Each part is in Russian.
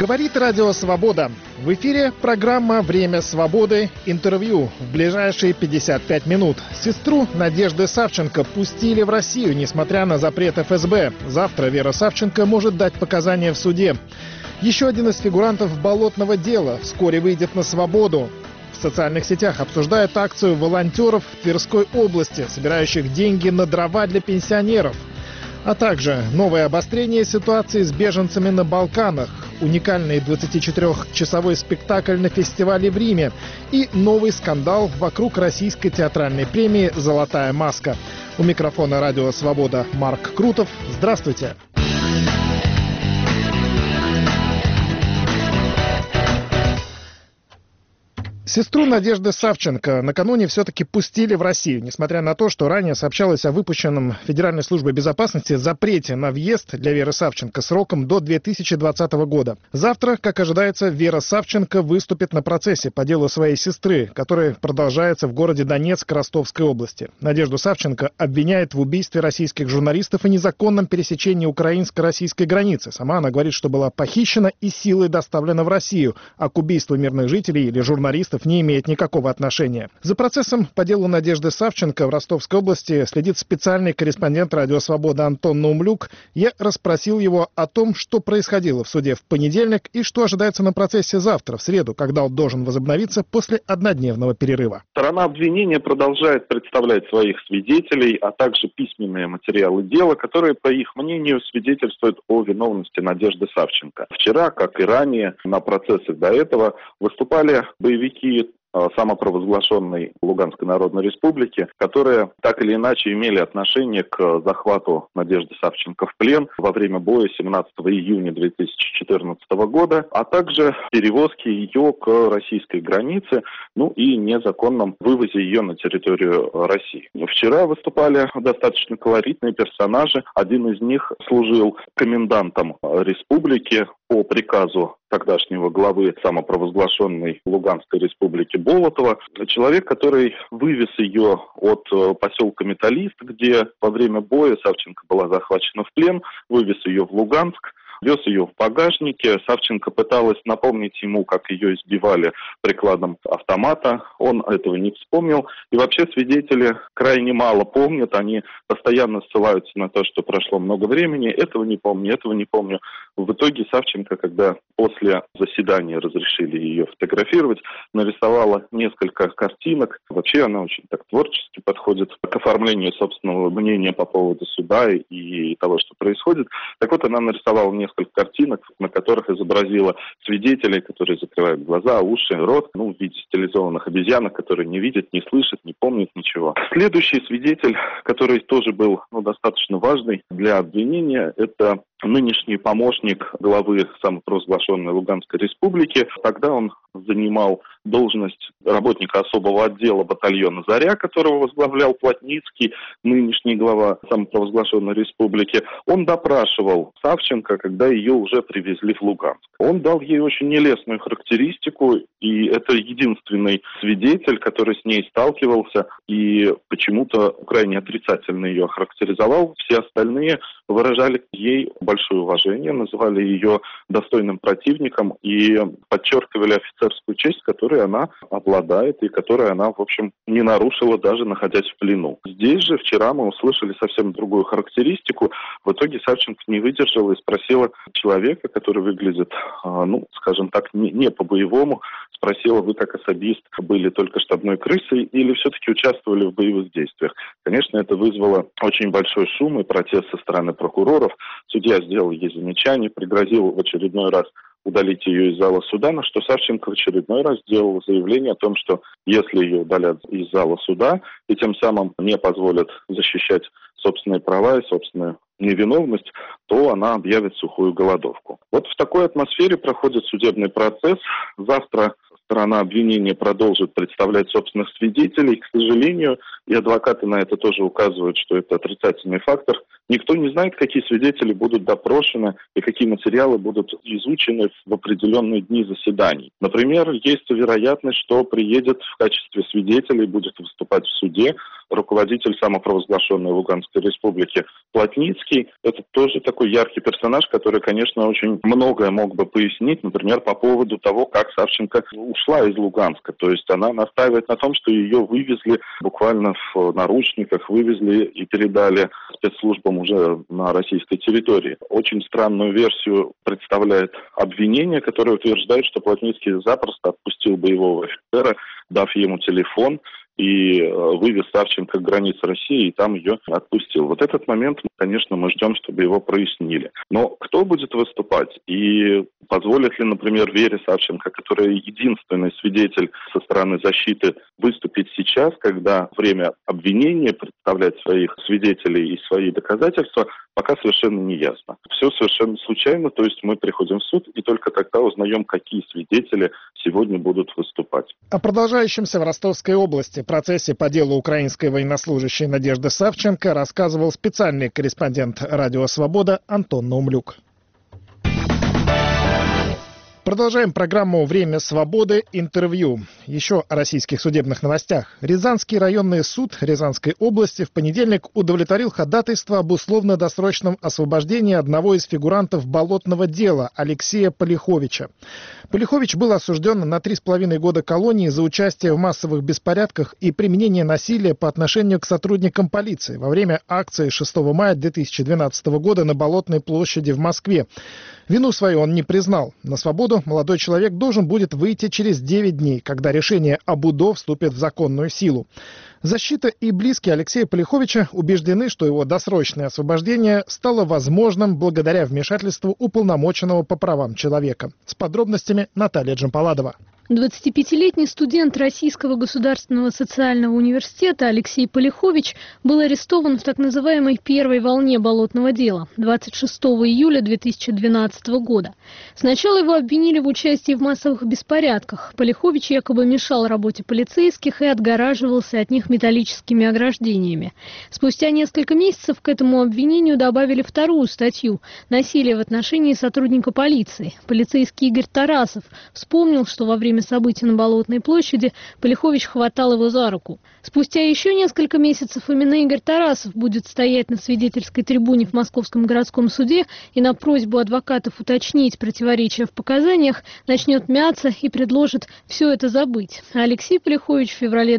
Говорит Радио Свобода. В эфире программа «Время свободы». Интервью в ближайшие 55 минут. Сестру Надежды Савченко пустили в Россию, несмотря на запрет ФСБ. Завтра Вера Савченко может дать показания в суде. Еще один из фигурантов болотного дела вскоре выйдет на свободу. В социальных сетях обсуждают акцию волонтеров в Тверской области, собирающих деньги на дрова для пенсионеров. А также новое обострение ситуации с беженцами на Балканах, уникальный 24-часовой спектакль на фестивале в Риме и новый скандал вокруг российской театральной премии «Золотая маска». У микрофона Радио Свобода Марк Крутов. Здравствуйте! Сестру Надежды Савченко накануне все-таки пустили в Россию, несмотря на то, что ранее сообщалось о выпущенном Федеральной службой безопасности запрете на въезд для Веры Савченко сроком до 2020 года. Завтра, как ожидается, Вера Савченко выступит на процессе по делу своей сестры, который продолжается в городе Донецк Ростовской области. Надежду Савченко обвиняют в убийстве российских журналистов и незаконном пересечении украинско-российской границы. Сама она говорит, что была похищена и силой доставлена в Россию, а к убийству мирных жителей или журналистов не имеет никакого отношения. За процессом по делу Надежды Савченко в Ростовской области следит специальный корреспондент Радио Свобода Антон Наумлюк. Я расспросил его о том, что происходило в суде в понедельник и что ожидается на процессе завтра, в среду, когда он должен возобновиться после однодневного перерыва. Сторона обвинения продолжает представлять своих свидетелей, а также письменные материалы дела, которые, по их мнению, свидетельствуют о виновности Надежды Савченко. Вчера, как и ранее, на процессах до этого выступали боевики самопровозглашенной Луганской Народной Республики, которые так или иначе имели отношение к захвату Надежды Савченко в плен во время боя 17 июня 2014 года, а также перевозке ее к российской границе, и незаконном вывозе ее на территорию России. Вчера выступали достаточно колоритные персонажи. Один из них служил комендантом республики по приказу тогдашнего главы самопровозглашенной Луганской Республики Болотова. Человек, который вывез ее от поселка Металлист, где во время боя Савченко была захвачена в плен, вывез ее в Луганск, вез ее в багажнике. Савченко пыталась напомнить ему, как ее избивали прикладом автомата. Он этого не вспомнил. И вообще свидетели крайне мало помнят. Они постоянно ссылаются на то, что прошло много времени. Этого не помню, этого не помню. В итоге Савченко, когда после заседания разрешили ее фотографировать, нарисовала несколько картинок. Вообще она очень так творчески подходит к оформлению собственного мнения по поводу суда и того, что происходит. Так вот, она нарисовала несколько картинок, на которых изобразила свидетелей, которые закрывают глаза, уши, рот, в виде стилизованных обезьянок, которые не видят, не слышат, не помнят ничего. Следующий свидетель, который тоже был достаточно важный для обвинения, это нынешний помощник главы самопровозглашенной Луганской Республики. Тогда он занимал должность работника особого отдела батальона «Заря», которого возглавлял Плотницкий, нынешний глава самопровозглашенной республики. Он допрашивал Савченко, когда ее уже привезли в Луганск. Он дал ей очень нелестную характеристику, и это единственный свидетель, который с ней сталкивался, и почему-то крайне отрицательно ее охарактеризовал. Все остальные выражали ей большое уважение, называли ее достойным противником и подчеркивали офицерскую честь, которой она обладает и которой она, в общем, не нарушила, даже находясь в плену. Здесь же вчера мы услышали совсем другую характеристику. В итоге Савченко не выдержала и спросила человека, который выглядит, скажем так, не по-боевому, спросила: вы как особист были только штабной крысой или все-таки участвовали в боевых действиях? Конечно, это вызвало очень большой шум и протест со стороны прокуроров. Судья сделал ей замечание, пригрозил в очередной раз удалить ее из зала суда, на что Савченко в очередной раз сделал заявление о том, что если ее удалят из зала суда и тем самым не позволят защищать собственные права и собственную невиновность, то она объявит сухую голодовку. Вот в такой атмосфере проходит судебный процесс. Завтра сторона обвинения продолжит представлять собственных свидетелей. К сожалению, и адвокаты на это тоже указывают, что это отрицательный фактор. Никто не знает, какие свидетели будут допрошены и какие материалы будут изучены в определенные дни заседаний. Например, есть вероятность, что приедет в качестве свидетелей, будет выступать в суде руководитель самопровозглашенной Луганской республики Плотницкий. Это тоже такой яркий персонаж, который, конечно, очень многое мог бы пояснить, например, по поводу того, как Савченко ушла из Луганска. То есть она настаивает на том, что ее вывезли буквально в наручниках, вывезли и передали спецслужбам уже на российской территории. Очень странную версию представляет обвинение, которое утверждает, что Плотницкий запросто отпустил боевого офицера, дав ему телефон, и вывез Савченко к границе России, и там ее отпустил. Вот этот момент, конечно, мы ждем, чтобы его прояснили. Но кто будет выступать? И позволит ли, например, Вере Савченко, которая единственный свидетель со стороны защиты, выступить сейчас, когда время обвинения, представлять своих свидетелей и свои доказательства, пока совершенно не ясно. Все совершенно случайно, то есть мы приходим в суд, и только тогда узнаем, какие свидетели сегодня будут выступать. О продолжающемся в Ростовской области процессе по делу украинской военнослужащей Надежды Савченко рассказывал специальный корреспондент «Радио Свобода» Антон Наумлюк. Продолжаем программу «Время свободы. Интервью». Еще о российских судебных новостях. Рязанский районный суд Рязанской области в понедельник удовлетворил ходатайство об условно-досрочном освобождении одного из фигурантов болотного дела Алексея Полиховича. Полихович был осужден на 3,5 года колонии за участие в массовых беспорядках и применение насилия по отношению к сотрудникам полиции во время акции 6 мая 2012 года на Болотной площади в Москве. Вину свою он не признал. На свободу молодой человек должен будет выйти через 9 дней, когда решение об УДО вступит в законную силу. Защита и близкие Алексея Полиховича убеждены, что его досрочное освобождение стало возможным благодаря вмешательству уполномоченного по правам человека. С подробностями Наталья Джампаладова. 25-летний студент Российского государственного социального университета Алексей Полихович был арестован в так называемой первой волне болотного дела 26 июля 2012 года. Сначала его обвинили в участии в массовых беспорядках. Полихович якобы мешал работе полицейских и отгораживался от них металлическими ограждениями. Спустя несколько месяцев к этому обвинению добавили вторую статью – насилие в отношении сотрудника полиции. Полицейский Игорь Тарасов вспомнил, что во время событий на Болотной площади Полихович хватал его за руку. Спустя еще несколько месяцев именно Игорь Тарасов будет стоять на свидетельской трибуне в Московском городском суде и на просьбу адвокатов уточнить противоречия в показаниях начнет мяться и предложит все это забыть. А Алексей Полихович в феврале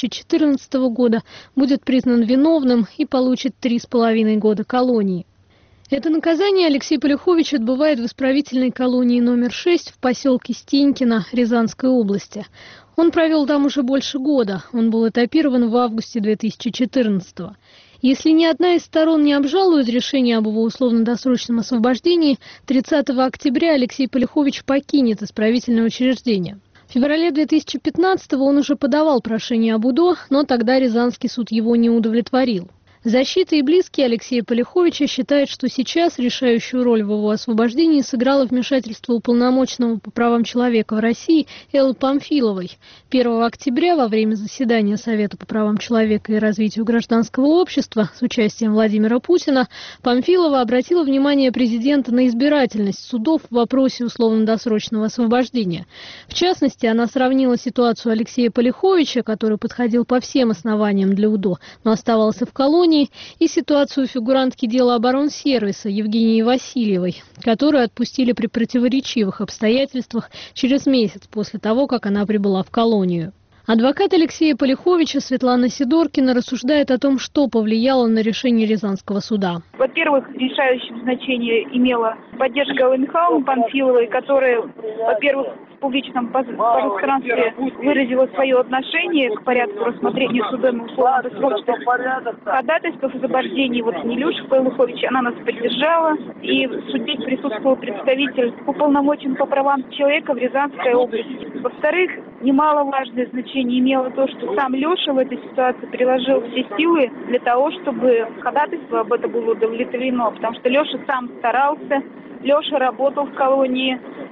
2014 года будет признан виновным и получит 3,5 года колонии. Это наказание Алексей Полихович отбывает в исправительной колонии номер 6 в поселке Стенькино Рязанской области. Он провел там уже больше года. Он был этапирован в августе 2014 года. Если ни одна из сторон не обжалует решение об его условно-досрочном освобождении, 30 октября Алексей Полихович покинет исправительное учреждение. В феврале 2015 он уже подавал прошение об УДО, но тогда Рязанский суд его не удовлетворил. Защита и близкие Алексея Полиховича считают, что сейчас решающую роль в его освобождении сыграло вмешательство уполномоченного по правам человека в России Эллы Памфиловой. 1 октября во время заседания Совета по правам человека и развитию гражданского общества с участием Владимира Путина Памфилова обратила внимание президента на избирательность судов в вопросе условно-досрочного освобождения. В частности, она сравнила ситуацию Алексея Полиховича, который подходил по всем основаниям для УДО, но оставался в колонии, и ситуацию фигурантки дела оборонсервиса Евгении Васильевой, которую отпустили при противоречивых обстоятельствах через месяц после того, как она прибыла в колонию. Адвокат Алексея Полиховича Светлана Сидоркина рассуждает о том, что повлияло на решение Рязанского суда. Во-первых, решающее значение имела поддержка Аллы Михайловны Памфиловой, которая, во-первых, в публичном пространстве выразила свое отношение к порядку рассмотрения судом условно-досрочных ходатайств о освобождении Илюши Полиховича. Она нас поддержала, и в суде присутствовал представитель уполномоченного по правам человека в Рязанской области. Во-вторых, немаловажное значение имело то, что сам Леша в этой ситуации приложил все силы для того, чтобы ходатайство об этом было удовлетворено, потому что Леша сам старался, Леша работал в колонии,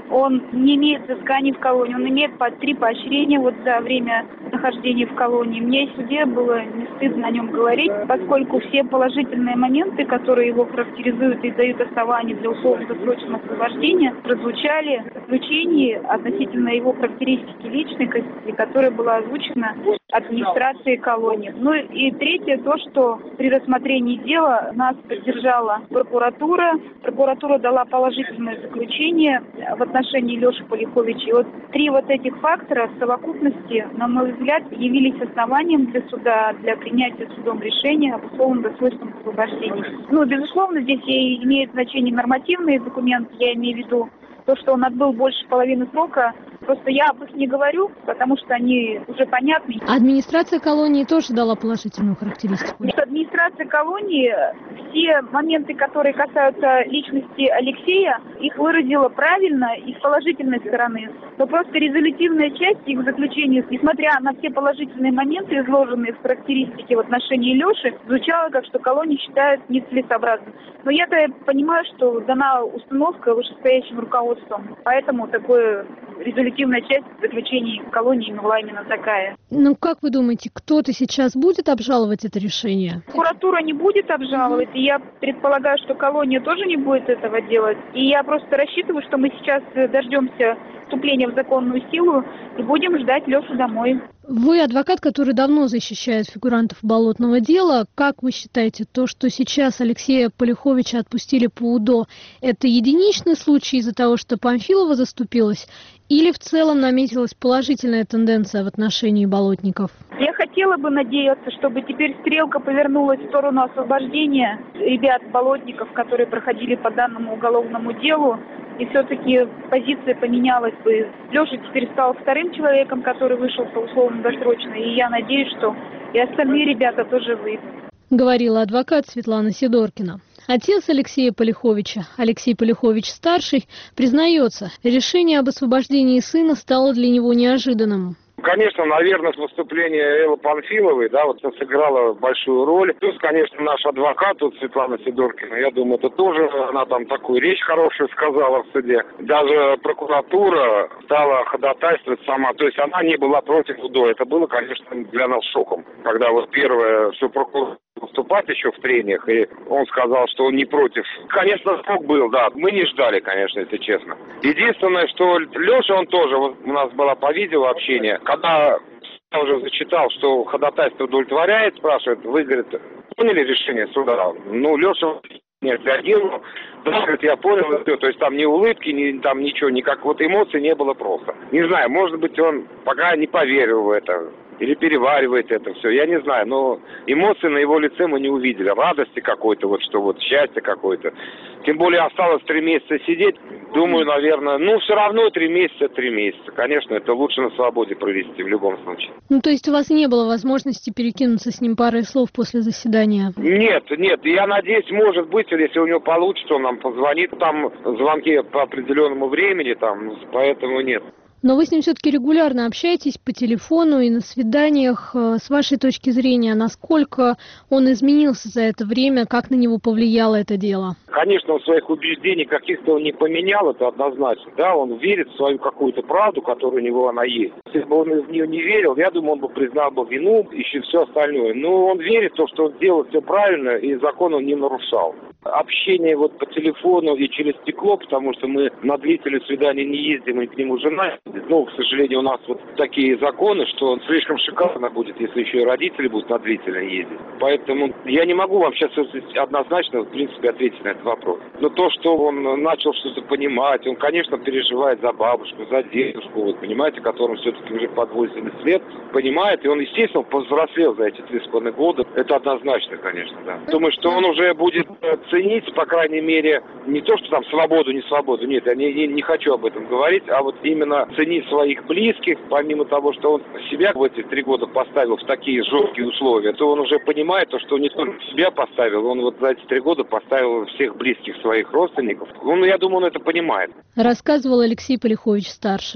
Он не имеет взысканий в колонии, он имеет по 3 поощрения вот за время нахождения в колонии. Мне в суде было не стыдно о нем говорить, поскольку все положительные моменты, которые его характеризуют и дают основания для условно-досрочного освобождения, прозвучали в заключении относительно его характеристики личности, которая была озвучена администрацией колонии. Ну и третье, то, что при рассмотрении дела нас поддержала прокуратура. Прокуратура дала положительное заключение в отношении Леши Полиховича. И вот 3 вот этих фактора в совокупности, на мой взгляд, явились основанием для суда, для принятия судом решения об условно-досрочном освобождении. Ну, безусловно, здесь и имеет значение нормативные документы, я имею в виду то, что он отбыл больше половины срока. Просто я об них не говорю, потому что они уже понятны. Администрация колонии тоже дала положительную характеристику? Администрация колонии все моменты, которые касаются личности Алексея, их выразила правильно и с положительной стороны. Но просто резолютивная часть их заключения, несмотря на все положительные моменты, изложенные в характеристике в отношении Леши, звучало как, что колония считает нецелесообразным. Но я-то понимаю, что дана установка вышестоящим руководством, поэтому такое резолютивная часть заключений колонии была именно такая. Ну, как вы думаете, кто-то сейчас будет обжаловать это решение? Прокуратура не будет обжаловать, и я предполагаю, что колония тоже не будет этого делать. И я просто рассчитываю, что мы сейчас дождемся вступления в законную силу и будем ждать Лешу домой. Вы адвокат, который давно защищает фигурантов болотного дела. Как вы считаете, то, что сейчас Алексея Полиховича отпустили по УДО, это единичный случай из-за того, что Памфилова заступилась? Или в целом наметилась положительная тенденция в отношении болотников? Я хотела бы надеяться, чтобы теперь стрелка повернулась в сторону освобождения ребят-болотников, которые проходили по данному уголовному делу. И все-таки позиция поменялась бы. Леша теперь стал вторым человеком, который вышел по условно-досрочно. И я надеюсь, что и остальные ребята тоже выйдут. Говорила адвокат Светлана Сидоркина. Отец Алексея Полиховича, Алексей Полихович-старший, признается, решение об освобождении сына стало для него неожиданным. Конечно, наверное, выступление Эллы Памфиловой, да, вот сыграло большую роль. Плюс, конечно, наш адвокат, тут Светлана Сидоркина, я думаю, это тоже, она там такую речь хорошую сказала в суде. Даже прокуратура стала ходатайствовать сама, то есть она не была против УДО. Это было, конечно, для нас шоком. Когда вот первое, все прокуратура выступать еще в трениях, и он сказал, что он не против. Конечно, шок был, да. Мы не ждали, конечно, если честно. Единственное, что Леша, он тоже, вот у нас было по видео общение, когда я уже зачитал, что ходатайство удовлетворяет, спрашивает, вы, говорит, поняли решение суда? Ну, Леша не отреагировал. Да, говорит, я понял, все. То есть там ни улыбки, ни там ничего, никак вот эмоций не было просто. Не знаю, может быть, он пока не поверил в это. Или переваривает это все, я не знаю, но эмоции на его лице мы не увидели, радости какой-то, вот что вот счастье какое-то. Тем более осталось 3 месяца сидеть, думаю, наверное, все равно 3 месяца. Конечно, это лучше на свободе провести в любом случае. Ну, то есть у вас не было возможности перекинуться с ним парой слов после заседания? Нет, я надеюсь, может быть, если у него получится, он нам позвонит, там звонки по определенному времени, там, поэтому нет. Но вы с ним все-таки регулярно общаетесь по телефону и на свиданиях. С вашей точки зрения, насколько он изменился за это время, как на него повлияло это дело? Конечно, он своих убеждений каких-то он не поменял, это однозначно. Да, он верит в свою какую-то правду, которая у него она есть. Если бы он в нее не верил, я думаю, он бы признал бы вину и все остальное. Но он верит в то, что он делал все правильно и закон он не нарушал. Общение вот по телефону и через стекло, потому что мы на длительные свидания не ездим, и к нему жена. Но, к сожалению, у нас вот такие законы, что слишком шикарно будет, если еще и родители будут на длительно ездить. Поэтому я не могу вам сейчас однозначно, в принципе, ответить на этот вопрос. Но то, что он начал что-то понимать, он, конечно, переживает за бабушку, за дедушку, вот, понимаете, которым все-таки уже под 80 лет, понимает, и он, естественно, повзрослел за эти 3,5 года. Это однозначно, конечно, да. Думаю, что он уже будет ценить, по крайней мере, не то, что там свободу, не свободу, нет, я не хочу об этом говорить, а вот именно ценить своих близких, помимо того, что он себя в эти 3 года поставил в такие жесткие условия, то он уже понимает, что не только себя поставил, он вот за эти 3 года поставил всех близких своих родственников. Я думаю, он это понимает. Рассказывал Алексей Полихович-старший.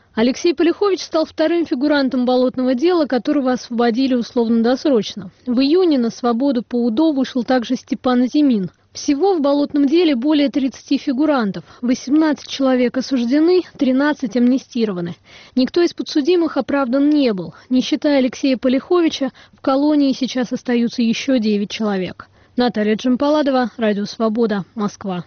Алексей Полихович стал вторым фигурантом болотного дела, которого освободили условно-досрочно. В июне на свободу по УДО вышел также Степан Зимин. Всего в болотном деле более 30 фигурантов. 18 человек осуждены, 13 амнистированы. Никто из подсудимых оправдан не был. Не считая Алексея Полиховича, в колонии сейчас остаются еще 9 человек. Наталья Джампаладова, Радио Свобода, Москва.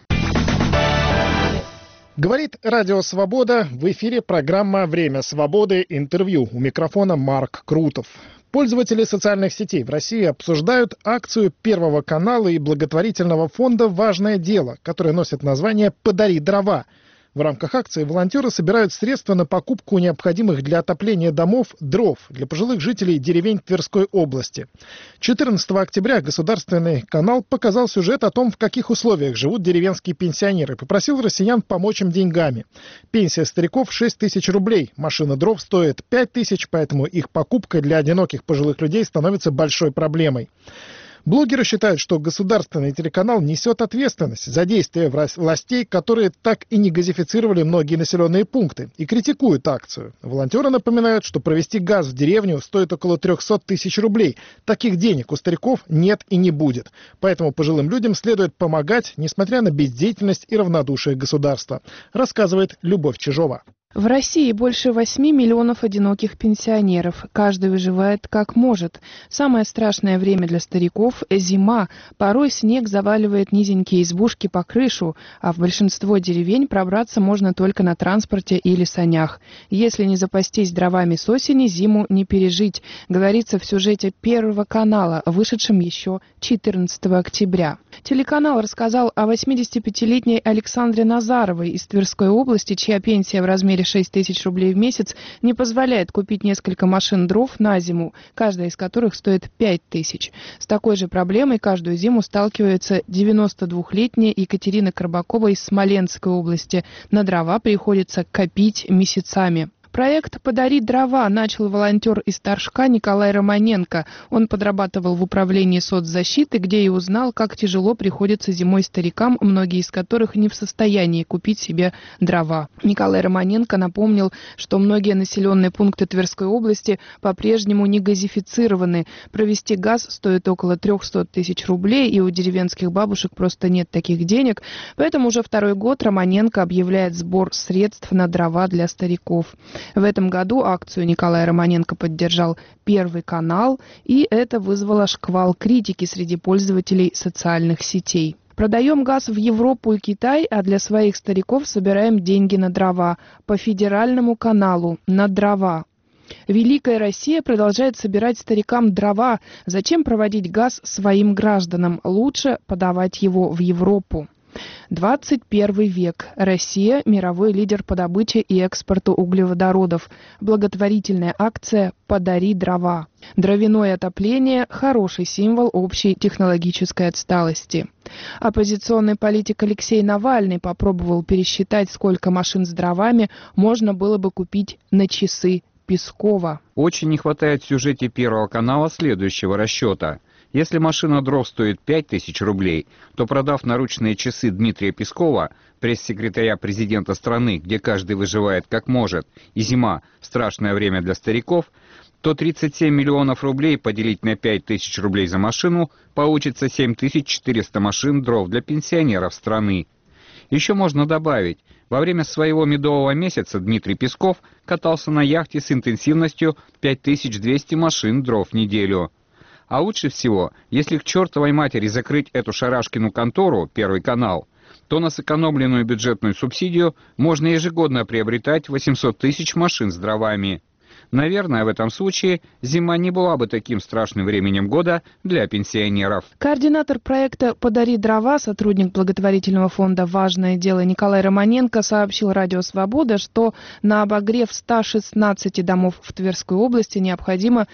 Говорит Радио Свобода. В эфире программа «Время свободы». Интервью. У микрофона Марк Крутов. Пользователи социальных сетей в России обсуждают акцию Первого канала и благотворительного фонда «Важное дело», которая носит название «Подари дрова». В рамках акции волонтеры собирают средства на покупку необходимых для отопления домов дров для пожилых жителей деревень Тверской области. 14 октября государственный канал показал сюжет о том, в каких условиях живут деревенские пенсионеры, и попросил россиян помочь им деньгами. Пенсия стариков 6 тысяч рублей, машина дров стоит 5 тысяч, поэтому их покупка для одиноких пожилых людей становится большой проблемой. Блогеры считают, что государственный телеканал несет ответственность за действия властей, которые так и не газифицировали многие населенные пункты, и критикуют акцию. Волонтеры напоминают, что провести газ в деревню стоит около 300 тысяч рублей. Таких денег у стариков нет и не будет. Поэтому пожилым людям следует помогать, несмотря на бездеятельность и равнодушие государства, рассказывает Любовь Чижова. В России больше 8 миллионов одиноких пенсионеров. Каждый выживает как может. Самое страшное время для стариков – зима. Порой снег заваливает низенькие избушки по крышу, а в большинство деревень пробраться можно только на транспорте или санях. Если не запастись дровами с осени, зиму не пережить, говорится в сюжете Первого канала, вышедшем еще 14 октября. Телеканал рассказал о 85-летней Александре Назаровой из Тверской области, чья пенсия в размере 6 тысяч рублей в месяц не позволяет купить несколько машин дров на зиму, каждая из которых стоит 5 тысяч. С такой же проблемой каждую зиму сталкивается 92-летняя Екатерина Карбакова из Смоленской области. На дрова приходится копить месяцами. Проект «Подари дрова» начал волонтер из Торжка Николай Романенко. Он подрабатывал в управлении соцзащиты, где и узнал, как тяжело приходится зимой старикам, многие из которых не в состоянии купить себе дрова. Николай Романенко напомнил, что многие населенные пункты Тверской области по-прежнему не газифицированы. Провести газ стоит около 300 тысяч рублей, и у деревенских бабушек просто нет таких денег. Поэтому уже второй год Романенко объявляет сбор средств на дрова для стариков. В этом году акцию Николай Романенко поддержал Первый канал, и это вызвало шквал критики среди пользователей социальных сетей. Продаем газ в Европу и Китай, а для своих стариков собираем деньги на дрова. По федеральному каналу на дрова. Великая Россия продолжает собирать старикам дрова. Зачем проводить газ своим гражданам? Лучше подавать его в Европу. 21 век. Россия – мировой лидер по добыче и экспорту углеводородов. Благотворительная акция «Подари дрова». Дровяное отопление – хороший символ общей технологической отсталости. Оппозиционный политик Алексей Навальный попробовал пересчитать, сколько машин с дровами можно было бы купить на часы Пескова. Очень не хватает в сюжете Первого канала следующего расчета. Если машина дров стоит 5 тысяч рублей, то, продав наручные часы Дмитрия Пескова, пресс-секретаря президента страны, где каждый выживает как может, и зима – страшное время для стариков, то 37 миллионов рублей поделить на 5 тысяч рублей за машину получится 7400 машин дров для пенсионеров страны. Еще можно добавить, во время своего медового месяца Дмитрий Песков катался на яхте с интенсивностью 5200 машин дров в неделю. А лучше всего, если к чертовой матери закрыть эту шарашкину контору, Первый канал, то на сэкономленную бюджетную субсидию можно ежегодно приобретать 800 тысяч машин с дровами. Наверное, в этом случае зима не была бы таким страшным временем года для пенсионеров. Координатор проекта «Подари дрова», сотрудник благотворительного фонда «Важное дело» Николай Романенко сообщил Радио Свобода, что на обогрев 116 домов в Тверской области необходимо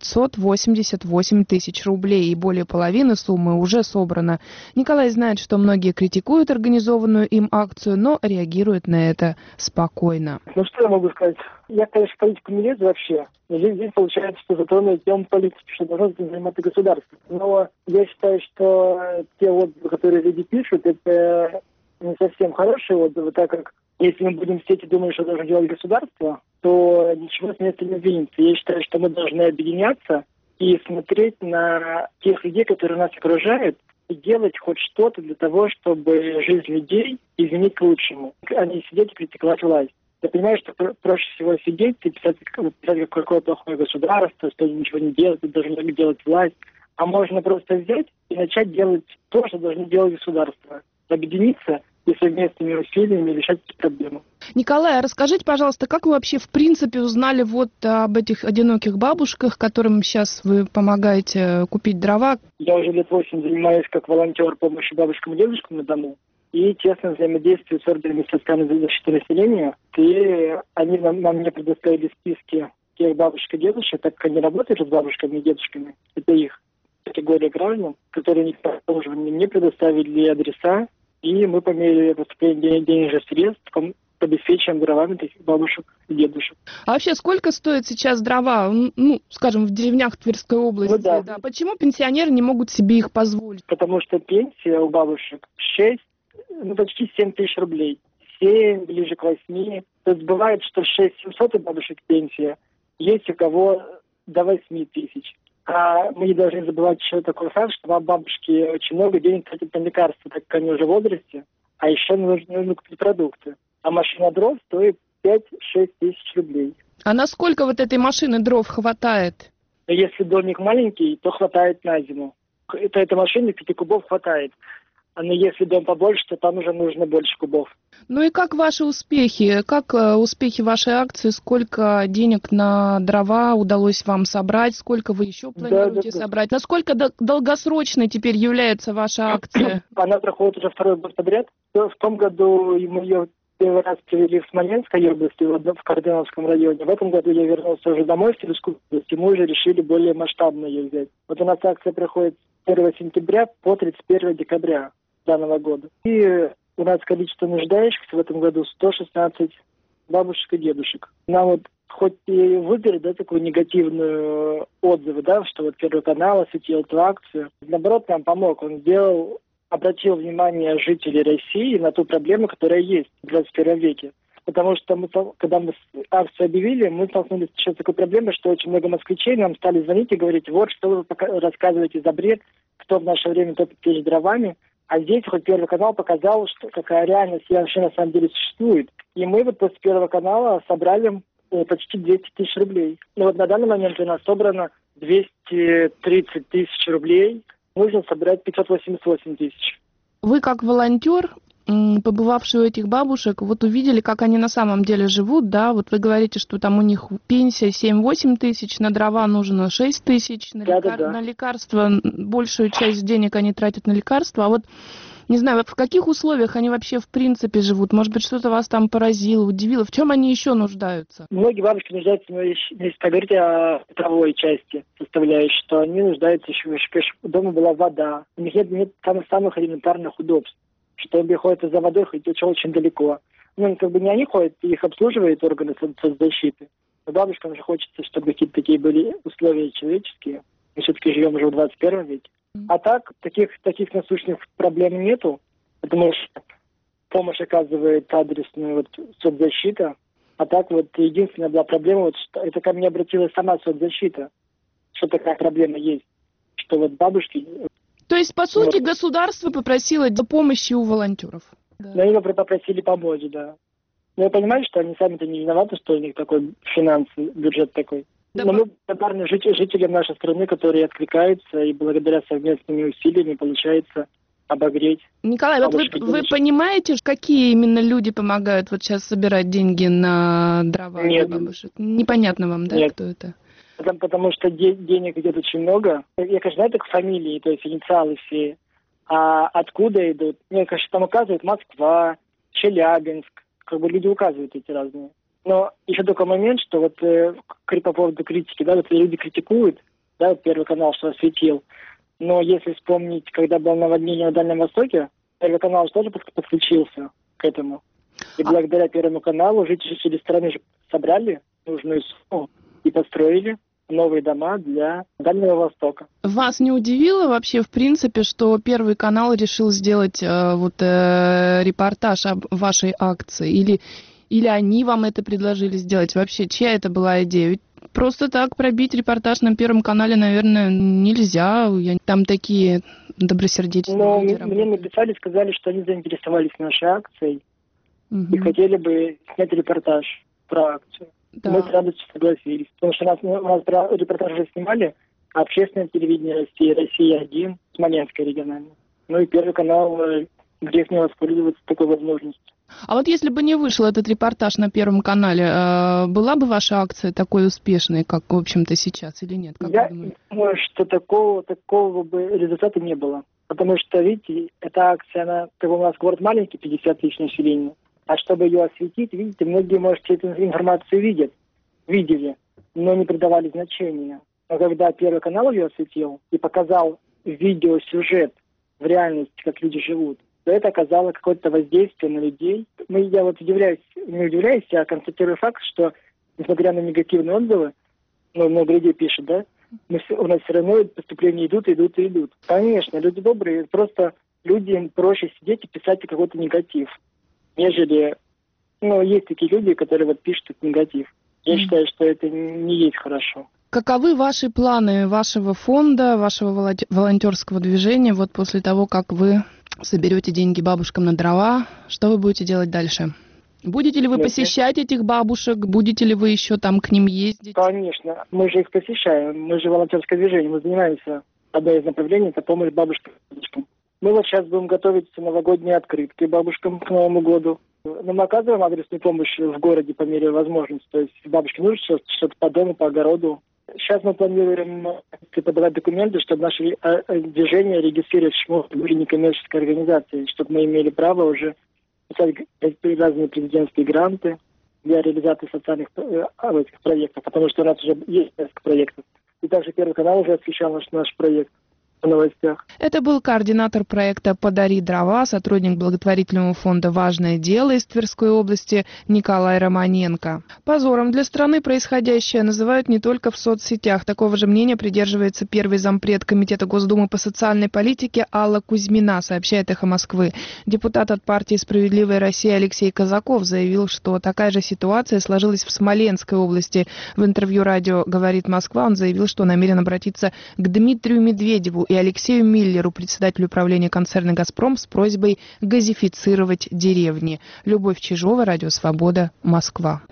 588 тысяч рублей, и более половины суммы уже собрано. Николай знает, что многие критикуют организованную им акцию, но реагирует на это спокойно. Ну что я могу сказать? Я, конечно, политику не лезу вообще. Здесь получается, что затронули тему политики, что должно заниматься государство. Но я считаю, что те отзывы, которые люди пишут, это не совсем хорошие отзывы, так как если мы будем сидеть и думать, что должно делать государство, то ничего с места не сдвинется. Я считаю, что мы должны объединяться и смотреть на тех людей, которые нас окружают, и делать хоть что-то для того, чтобы жизнь людей изменить к лучшему, а не сидеть и критиковать власть. Я понимаю, что проще всего сидеть и писать какое плохое государство, что ничего не делать, должно делать власть. А можно просто взять и начать делать то, что должно делать государство. Объединиться и совместными усилиями решать эти проблемы. Николай, а расскажите, пожалуйста, как вы вообще в принципе узнали вот об этих одиноких бабушках, которым сейчас вы помогаете купить дрова? Я уже лет 8 занимаюсь как волонтер помощи бабушкам и дедушкам на дому. И тесно взаимодействую с органами социальной защиты населения. И они нам мне предоставили списки тех бабушек и дедушек, так как они работают с бабушками и дедушками. Это их категория граждан, которые не положены. Мне предоставили адреса, и мы по мере поступления денежных средств обеспечиваем дровами таких бабушек и дедушек. А вообще, сколько стоит сейчас дрова, скажем, в деревнях Тверской области? Да. Да. Почему пенсионеры не могут себе их позволить? Потому что пенсия у бабушек почти 7 тысяч рублей. 7, ближе к 8. То есть бывает, что 6-700 у бабушек пенсия. Есть у кого до 8 тысяч. А мы не должны забывать еще такой факт, что бабушки очень много денег тратят на лекарства, так как они уже в возрасте, а еще нужно купить продукты. А машина дров стоит 5-6 тысяч рублей. А насколько вот этой машины дров хватает? Если домик маленький, то хватает на зиму. Этой машины 5 кубов хватает. Но если дом побольше, то там уже нужно больше кубов. Ну и как ваши успехи? Как успехи вашей акции? Сколько денег на дрова удалось вам собрать? Сколько вы еще планируете собрать? Насколько долгосрочной теперь является ваша акция? Она проходит уже 2-й год подряд. В том году мы ее первый раз привели в Смоленской области, в Кардиновском районе. В этом году я вернулся уже домой в Тверскую область, и мы уже решили более масштабно ее взять. Вот у нас акция проходит с 1 сентября по 31 декабря данного года. И у нас количество нуждающихся в этом году 116 бабушек и дедушек. Нам вот хоть и выиграли, такую негативную отзывы, что вот Первый канал осветил эту акцию. Наоборот, нам помог. Он обратил внимание жителей России на ту проблему, которая есть в 21 веке. Потому что когда мы акцию объявили, мы столкнулись с такой проблемой, что очень много москвичей нам стали звонить и говорить: вот что вы рассказываете за бред, кто в наше время топит печь дровами. А здесь хоть Первый канал показал, что какая реальность вообще на самом деле существует. И мы вот после Первого канала собрали почти 200 тысяч рублей. И вот на данный момент у нас собрано 230 тысяч рублей. Нужно собрать 588 тысяч. Вы как волонтер, побывавший у этих бабушек, вот увидели, как они на самом деле живут, да? Вот вы говорите, что там у них пенсия 7-8 тысяч, на дрова нужно 6 тысяч, на лекарства, большую часть денег они тратят на лекарства. А вот, не знаю, в каких условиях они вообще в принципе живут? Может быть, что-то вас там поразило, удивило? В чем они еще нуждаются? Многие бабушки нуждаются, если говорить о бытовой части составляющей, что они нуждаются еще, дома была вода. У них нет самых элементарных удобств. Что приходится за водой ходить очень далеко. Не они ходят, их обслуживают органы соцзащиты. Но бабушкам же хочется, чтобы какие-то такие были условия человеческие. Мы все-таки живем уже в 21 веке. А так, таких насущных проблем нету, потому что помощь оказывает адресную соцзащита. А так единственная была проблема, что это ко мне обратилась сама соцзащита, что такая проблема есть. Что бабушки... То есть, по сути, государство попросило помощи у волонтеров? Да, его попросили помочь, да. Но я понимаю, что они сами-то не виноваты, что у них такой финансовый бюджет такой. Да, но мы благодарны жителям нашей страны, которые откликаются, и благодаря совместными усилиями получается обогреть. Николай, вот вы понимаете, какие именно люди помогают сейчас собирать деньги на дрова? Нет. Непонятно вам, да, Нет. кто это? Потому что денег идет очень много. Я, конечно, знаю так фамилии, то есть инициалы все. А откуда идут? Мне, конечно, там указывают Москва, Челябинск. Люди указывают эти разные. Но еще такой момент, что по поводу критики, люди критикуют, Первый канал, что осветил. Но если вспомнить, когда было наводнение на Дальнем Востоке, Первый канал тоже подключился к этому. И благодаря Первому каналу жители страны собрали нужную сумму и построили новые дома для Дальнего Востока. Вас не удивило вообще, в принципе, что Первый канал решил сделать репортаж об вашей акции? Или они вам это предложили сделать? Вообще, чья это была идея? Ведь просто так пробить репортаж на Первом канале, наверное, нельзя. Там такие добросердечные люди работают. Мне написали, сказали, что они заинтересовались нашей акцией и хотели бы снять репортаж про акцию. Да. Мы с радостью согласились, потому что у нас репортаж уже снимали общественное телевидение России, Россия-1, Смоленское региональное. Ну и Первый канал, грех не воспользоваться такой возможностью. А вот если бы не вышел этот репортаж на Первом канале, была бы ваша акция такой успешной, как, в общем-то, сейчас, или нет? Я думаю, что такого бы результата не было. Потому что, видите, эта акция, она, как у нас город маленький, 50 тысяч населения. А чтобы ее осветить, видите, многие, может, эту информацию видели, но не придавали значения. Но когда Первый канал ее осветил и показал видеосюжет в реальности, как люди живут, то это оказало какое-то воздействие на людей. Я вот не удивляюсь, а констатирую факт, что, несмотря на негативные отзывы, много людей пишут, да, у нас все равно поступления идут. Конечно, люди добрые, просто людям проще сидеть и писать какой-то негатив, нежели, есть такие люди, которые вот пишут негатив. Я считаю, что это не есть хорошо. Каковы ваши планы вашего фонда, вашего волонтерского движения, вот после того, как вы соберете деньги бабушкам на дрова, что вы будете делать дальше? Будете ли вы посещать этих бабушек? Будете ли вы еще там к ним ездить? Конечно, мы же их посещаем, мы же волонтерское движение, мы занимаемся, одно из направлений, это помощь бабушкам. Мы вот сейчас будем готовить новогодние открытки бабушкам к Новому году. Но мы оказываем адресную помощь в городе по мере возможности. То есть бабушке нужно что-то по дому, по огороду. Сейчас мы планируем подавать документы, чтобы наше движение регистрировать в некоммерческой организации, чтобы мы имели право уже писать разные президентские гранты для реализации социальных этих проектов, потому что у нас уже есть несколько проектов. И также Первый канал уже освещал наш проект в новостях. Это был координатор проекта «Подари дрова», сотрудник благотворительного фонда «Важное дело» из Тверской области Николай Романенко. Позором для страны происходящее называют не только в соцсетях. Такого же мнения придерживается первый зампред Комитета Госдумы по социальной политике Алла Кузьмина, сообщает «Эхо Москвы». Депутат от партии «Справедливая Россия» Алексей Казаков заявил, что такая же ситуация сложилась в Смоленской области. В интервью радио «Говорит Москва» он заявил, что намерен обратиться к Дмитрию Медведеву и Алексею Миллеру, председателю управления концерна «Газпром», с просьбой газифицировать деревни. Любовь Чижова, Радио Свобода, Москва.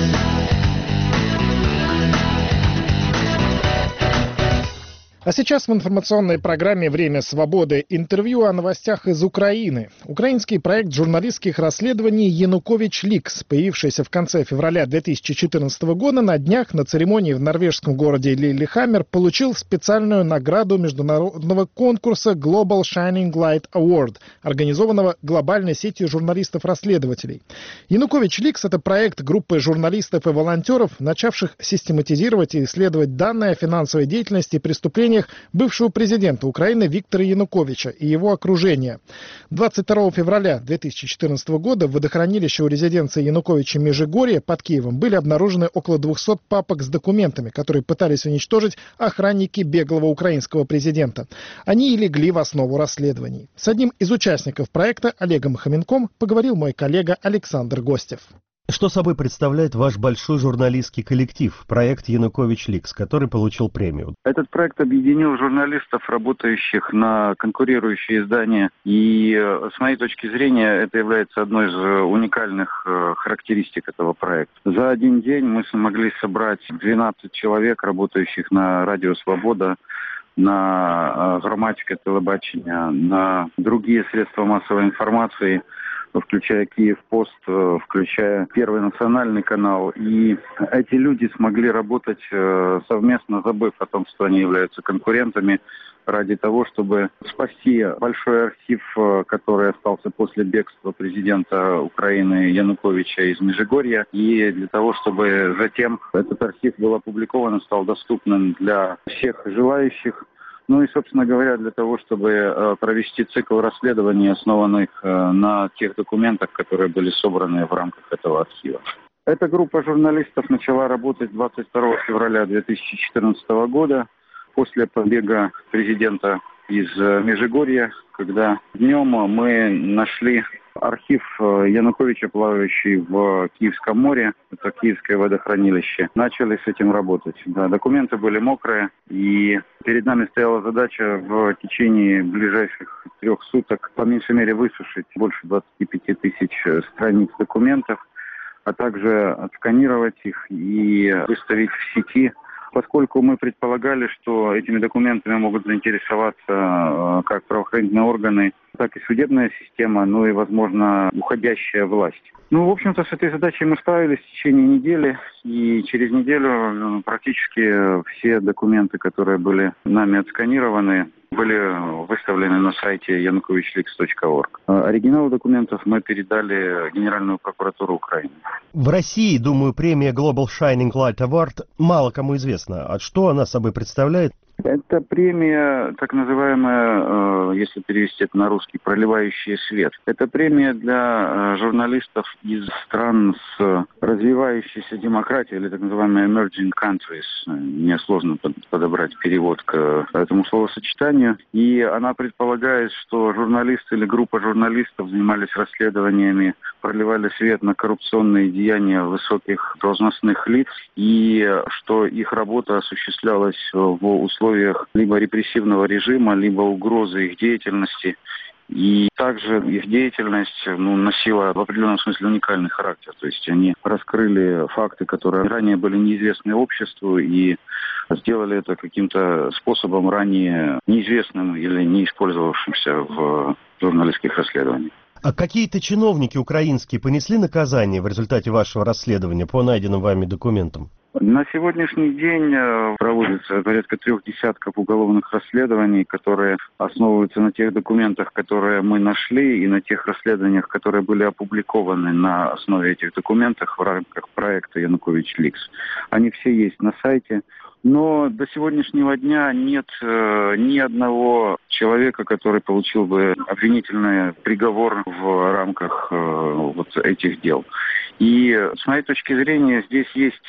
А сейчас в информационной программе «Время свободы» интервью о новостях из Украины. Украинский проект журналистских расследований «Янукович Ликс», появившийся в конце февраля 2014 года, на днях на церемонии в норвежском городе Лиллехаммер получил специальную награду международного конкурса Global Shining Light Award, организованного глобальной сетью журналистов-расследователей. «Янукович Ликс» — это проект группы журналистов и волонтеров, начавших систематизировать и исследовать данные о финансовой деятельности и преступлениях бывшего президента Украины Виктора Януковича и его окружения. 22 февраля 2014 года в водохранилище у резиденции Януковича Межигорье под Киевом были обнаружены около 200 папок с документами, которые пытались уничтожить охранники беглого украинского президента. Они и легли в основу расследований. С одним из участников проекта, Олегом Хоменком, поговорил мой коллега Александр Гостев. Что собой представляет ваш большой журналистский коллектив, проект «Янукович Ликс», который получил премию? Этот проект объединил журналистов, работающих на конкурирующие издания. И с моей точки зрения это является одной из уникальных характеристик этого проекта. За один день мы смогли собрать 12 человек, работающих на Радио Свобода, на громадське телебачення, на другие средства массовой информации, включая Киев-Пост, включая Первый национальный канал. И эти люди смогли работать совместно, забыв о том, что они являются конкурентами, ради того, чтобы спасти большой архив, который остался после бегства президента Украины Януковича из Межигорья, и для того, чтобы затем этот архив был опубликован и стал доступным для всех желающих. Ну и, собственно говоря, для того, чтобы провести цикл расследований, основанных на тех документах, которые были собраны в рамках этого архива. Эта группа журналистов начала работать 22 февраля 2014 года после побега президента из Межигорья, когда днем мы нашли архив Януковича, плавающий в Киевском море, это Киевское водохранилище. Начали с этим работать. Да, документы были мокрые, и перед нами стояла задача в течение ближайших 3 суток по меньшей мере высушить больше 25 тысяч страниц документов, а также отсканировать их и выставить в сети, поскольку мы предполагали, что этими документами могут заинтересоваться как правоохранительные органы, так и судебная система, ну и, возможно, уходящая власть. Ну, в общем-то, с этой задачей мы справились в течение недели, и через неделю практически все документы, которые были нами отсканированы, были выставлены на сайте yanukovichleaks.org. Оригиналы документов мы передали в Генеральную прокуратуру Украины. В России, думаю, премия Global Shining Light Award мало кому известна. А что она собой представляет? Это премия, так называемая, если перевести это на русский, «Проливающий свет». Это премия для журналистов из стран с развивающейся демократией, или так называемые emerging countries. Мне сложно подобрать перевод к этому словосочетанию. И она предполагает, что журналисты или группа журналистов занимались расследованиями, проливали свет на коррупционные деяния высоких должностных лиц, и что их работа осуществлялась в условиях либо репрессивного режима, либо угрозы их деятельности. И также их деятельность носила в определенном смысле уникальный характер. То есть они раскрыли факты, которые ранее были неизвестны обществу, и сделали это каким-то способом ранее неизвестным или не использовавшимся в журналистских расследованиях. А какие-то чиновники украинские понесли наказание в результате вашего расследования по найденным вами документам? На сегодняшний день проводится порядка 3 десятков уголовных расследований, которые основываются на тех документах, которые мы нашли, и на тех расследованиях, которые были опубликованы на основе этих документов в рамках проекта Янукович Ликс. Они все есть на сайте. Но до сегодняшнего дня нет ни одного человека, который получил бы обвинительный приговор в рамках вот этих дел. И с моей точки зрения здесь есть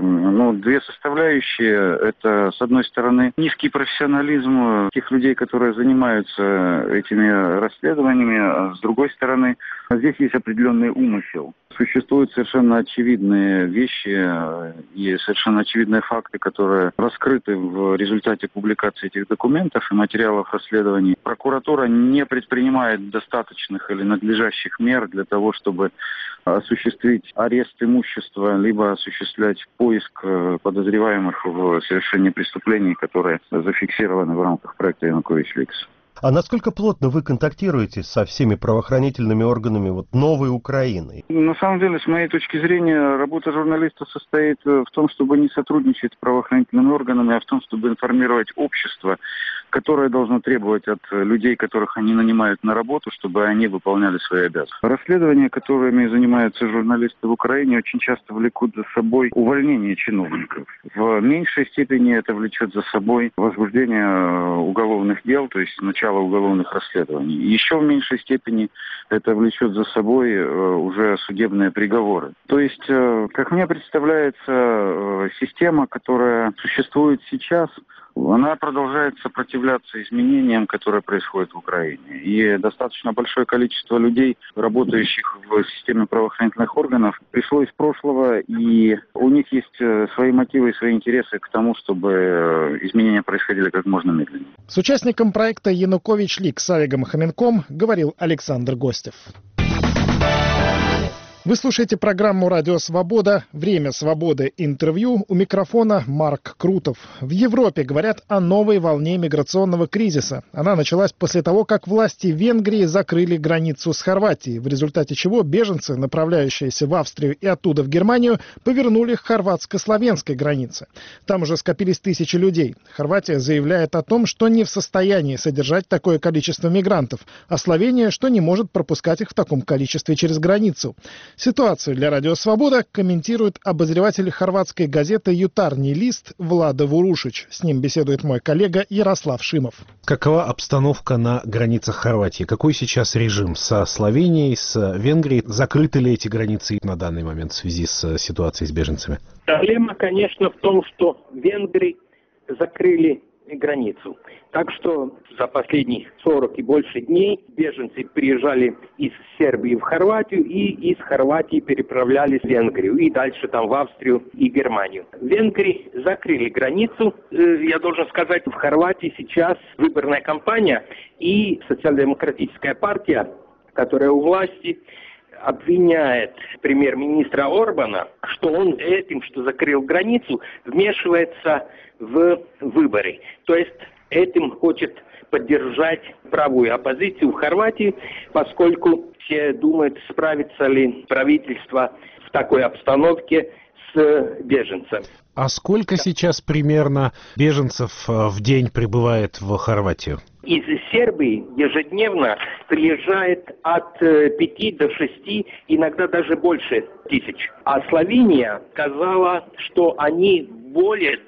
две составляющие. Это, с одной стороны, низкий профессионализм тех людей, которые занимаются этими расследованиями, а с другой стороны, здесь есть определенный умысел. Существуют совершенно очевидные вещи и совершенно очевидные факты, которые раскрыты в результате публикации этих документов и материалов расследований. Прокуратура не предпринимает достаточных или надлежащих мер для того, чтобы осуществить арест имущества, либо осуществлять поиск подозреваемых в совершении преступлений, которые зафиксированы в рамках проекта Янукович Ликс. А насколько плотно вы контактируете со всеми правоохранительными органами новой Украины? На самом деле, с моей точки зрения, работа журналиста состоит в том, чтобы не сотрудничать с правоохранительными органами, а в том, чтобы информировать общество, которое должно требовать от людей, которых они нанимают на работу, чтобы они выполняли свои обязанности. Расследования, которыми занимаются журналисты в Украине, очень часто влекут за собой увольнение чиновников. В меньшей степени это влечет за собой возбуждение уголовных дел, то есть начало уголовных расследований. Еще в меньшей степени это влечет за собой уже судебные приговоры. То есть, как мне представляется, система, которая существует сейчас, она продолжает сопротивляться изменениям, которые происходят в Украине. И достаточно большое количество людей, работающих в системе правоохранительных органов, пришло из прошлого, и у них есть свои мотивы и свои интересы к тому, чтобы изменения происходили как можно медленнее. С участником проекта «Янукович Ликс» Олегом Хоменком говорил Александр Гостев. Вы слушаете программу «Радио Свобода». Время свободы. Интервью. У микрофона Марк Крутов. В Европе говорят о новой волне миграционного кризиса. Она началась после того, как власти Венгрии закрыли границу с Хорватией, в результате чего беженцы, направляющиеся в Австрию и оттуда в Германию, повернули к хорватско-словенской границе. Там уже скопились тысячи людей. Хорватия заявляет о том, что не в состоянии содержать такое количество мигрантов, а Словения, что не может пропускать их в таком количестве через границу. Ситуацию для «Радио Свобода» комментирует обозреватель хорватской газеты «Ютарни лист» Влада Вурушич. С ним беседует мой коллега Ярослав Шимов. Какова обстановка на границах Хорватии? Какой сейчас режим со Словенией, с Венгрией? Закрыты ли эти границы на данный момент в связи с ситуацией с беженцами? Проблема, конечно, в том, что Венгрии закрыли границу. Так что за последние 40 и больше дней беженцы приезжали из Сербии в Хорватию и из Хорватии переправлялись в Венгрию и дальше там в Австрию и Германию. Венгрии закрыли границу. Я должен сказать, в Хорватии сейчас выборная кампания и социал-демократическая партия, которая у власти, обвиняет премьер-министра Орбана, что он этим, что закрыл границу, вмешивается в выборы. То есть этим хочет поддержать правую оппозицию в Хорватии, поскольку все думают, справится ли правительство в такой обстановке с беженцами. А сколько сейчас примерно беженцев в день прибывает в Хорватию? Из Сербии ежедневно приезжает от 5 до 6, иногда даже больше тысяч. А Словения сказала, что они более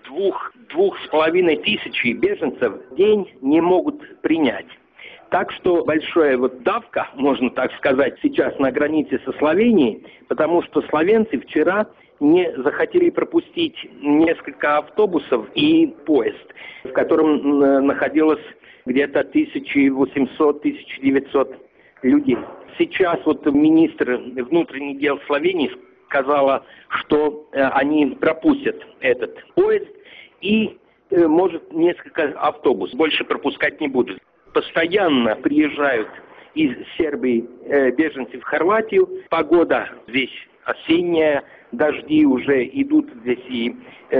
2,5 тысячи беженцев в день не могут принять. Так что большая давка, можно так сказать, сейчас на границе со Словенией, потому что словенцы вчера не захотели пропустить несколько автобусов и поезд, в котором находилось где-то 1800-1900 людей. Сейчас министр внутренних дел Словении сказала, что они пропустят этот поезд и, может, несколько автобусов. Больше пропускать не будут. Постоянно приезжают из Сербии беженцы в Хорватию. Погода здесь осенняя, дожди уже идут здесь, и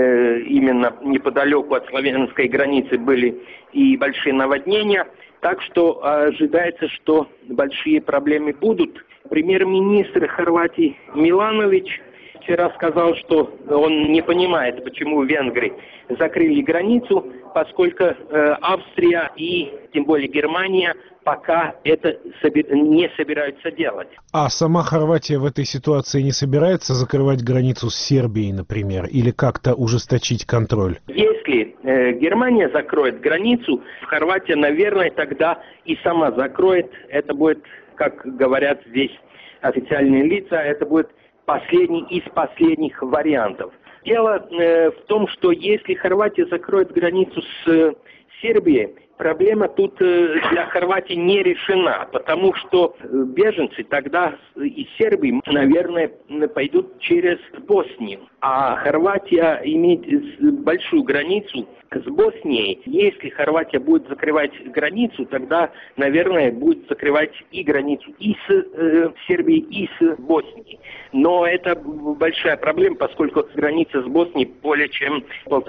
именно неподалеку от словенской границы были и большие наводнения. Так что ожидается, что большие проблемы будут. Премьер-министр Хорватии Миланович вчера сказал, что он не понимает, почему Венгрии закрыли границу, поскольку Австрия и тем более Германия пока это не собираются делать. А сама Хорватия в этой ситуации не собирается закрывать границу с Сербией, например, или как-то ужесточить контроль? Если Германия закроет границу, Хорватия, наверное, тогда и сама закроет. Это будет, как говорят здесь официальные лица, это будет последний из последних вариантов. Дело в том, что если Хорватия закроет границу с Сербией, проблема тут для Хорватии не решена, потому что беженцы тогда из Сербии, наверное, пойдут через Боснию. А Хорватия имеет большую границу с Боснией. Если Хорватия будет закрывать границу, тогда, наверное, будет закрывать и границу и с Сербией, и с Боснией. Но это большая проблема, поскольку граница с Боснией более чем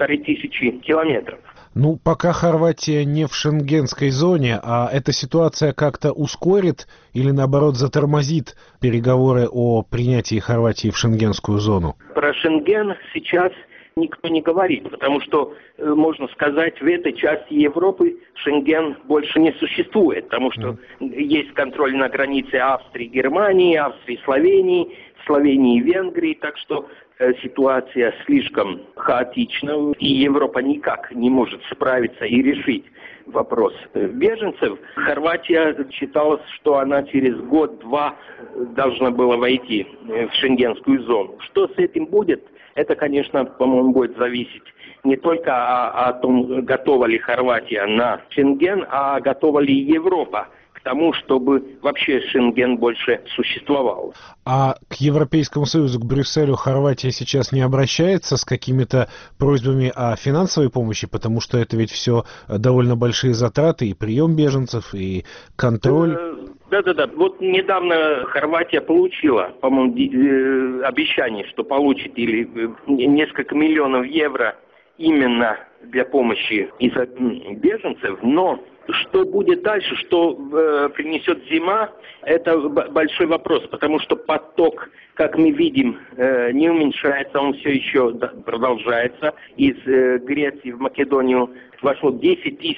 1500 километров. Ну, пока Хорватия не в шенгенской зоне, а эта ситуация как-то ускорит или, наоборот, затормозит переговоры о принятии Хорватии в шенгенскую зону? Про Шенген сейчас никто не говорит, потому что, можно сказать, в этой части Европы Шенген больше не существует, потому что есть контроль на границе Австрии, Германии, Австрии, Словении, Словении и Венгрии, так что ситуация слишком хаотична, и Европа никак не может справиться и решить вопрос беженцев. Хорватия считалась, что она через год-два должна была войти в шенгенскую зону. Что с этим будет, это, конечно, по-моему, будет зависеть не только о том, готова ли Хорватия на Шенген, а готова ли Европа к тому, чтобы вообще Шенген больше существовал. А к Европейскому Союзу, к Брюсселю Хорватия сейчас не обращается с какими-то просьбами о финансовой помощи, потому что это ведь все довольно большие затраты, и прием беженцев, и контроль. Да. Вот недавно Хорватия получила, по-моему, обещание, что получит или несколько миллионов евро именно для помощи из-за беженцев, но что будет дальше, что принесет зима, это большой вопрос, потому что поток, как мы видим, не уменьшается, он все еще продолжается. Из Греции в Македонию вошло 10 тысяч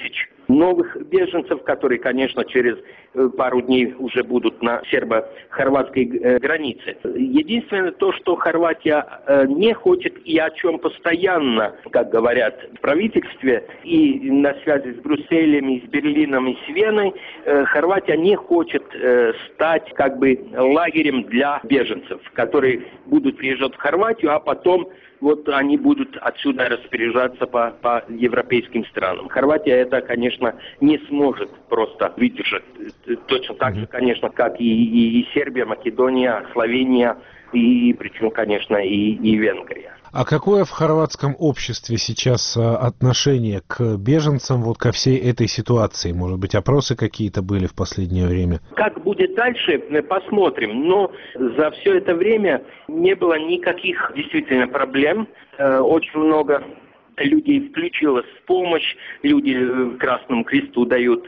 новых беженцев, которые, конечно, через пару дней уже будут на сербо-хорватской границе. Единственное то, что Хорватия не хочет и о чем постоянно, как говорят в правительстве, и на связи с Брюсселем, и с Берлином, и с Веной, Хорватия не хочет стать как бы лагерем для беженцев, которые будут приезжать в Хорватию, а потом вот они будут отсюда распоряжаться по европейским странам. Хорватия это, конечно, не сможет просто выдержать. Точно так же, конечно, как и Сербия, Македония, Словения, и причем, конечно, и Венгрия. А какое в хорватском обществе сейчас отношение к беженцам, вот ко всей этой ситуации? Может быть, опросы какие-то были в последнее время? Как будет дальше, посмотрим. Но за все это время не было никаких действительно проблем. Очень много людей включилось в помощь. Люди Красному Кресту дают